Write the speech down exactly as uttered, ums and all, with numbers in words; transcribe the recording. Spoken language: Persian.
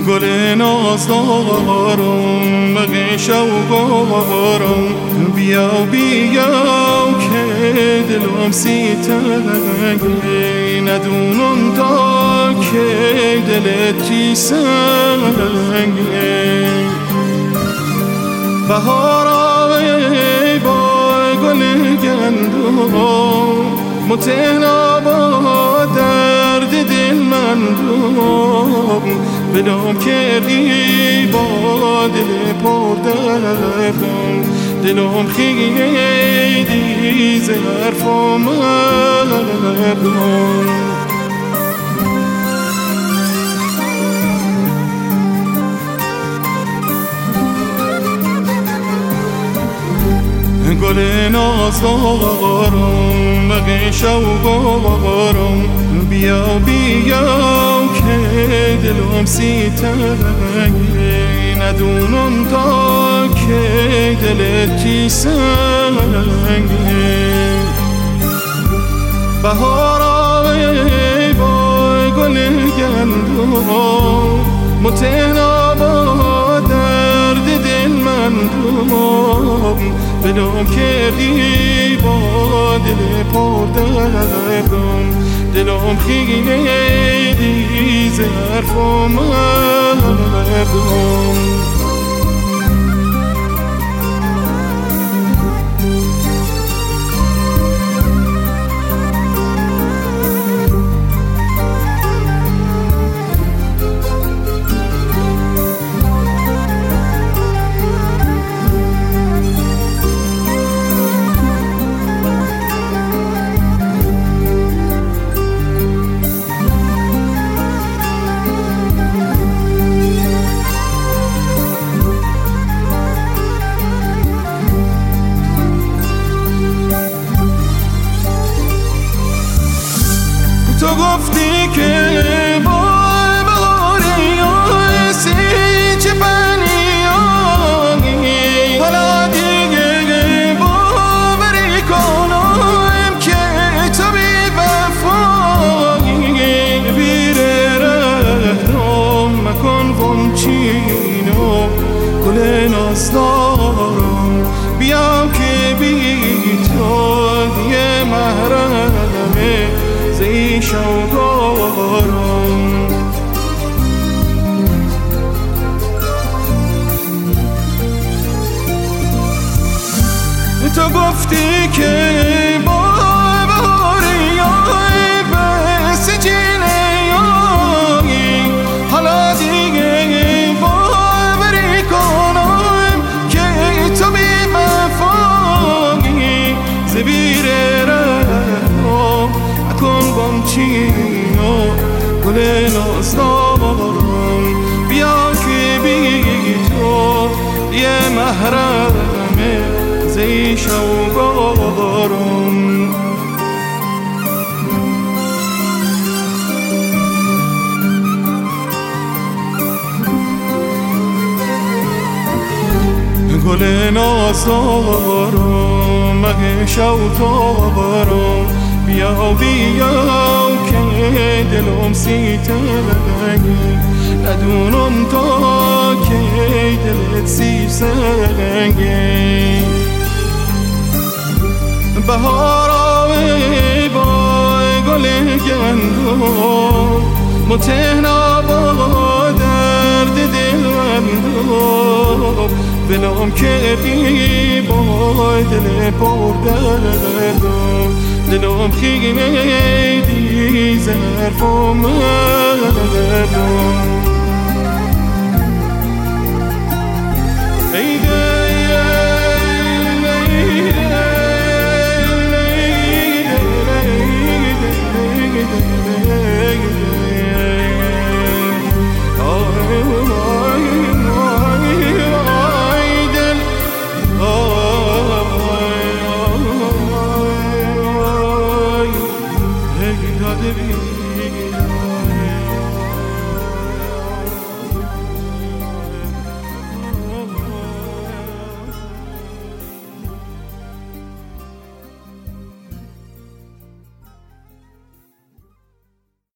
گل نازدارم بغش و بارم بیا بیا که دلم سی تنگه ندونم تا که دلت چی سنگه بهار ای با گل گندم متنا با درد دل من دوم بلام کردی با دل پر دردم دلم خیلی ظرف و مردم گل نازدارم بغش و بارم بیا بیا که دلم سی تنگه ندونم تا که دلت چی سنگه بهار ای با گل گندم متنا با درد دل من دوم بلام کردی با دل پر دردم دلم خیلی ظرف و مردم تو گفتی که با بهاری آسی چه پنیانی حالا دیگه باوری کنم که تو بی وفایی بیر رهنم مکن ومچینو گل نازدارم بیا که بی تو دیگه محرمه زیش و گارم تو گفتی که با بهاری آی بس جیلی حالا دیگه باوری کنم که تو بی وفایی زبیر رهنم کن ومچینو گل نازدارم بیا که بی تو یه محرمه زیش و گارم گل نازدارم مگه شوتارم بیا بیا که دلم سی تنگه ندونم تا که دلت سی سنگه بهار ای با گل گندم متنا با درد دل من دوم بلام کردی با دل پر دردم دلم خیلی ظرف و مردم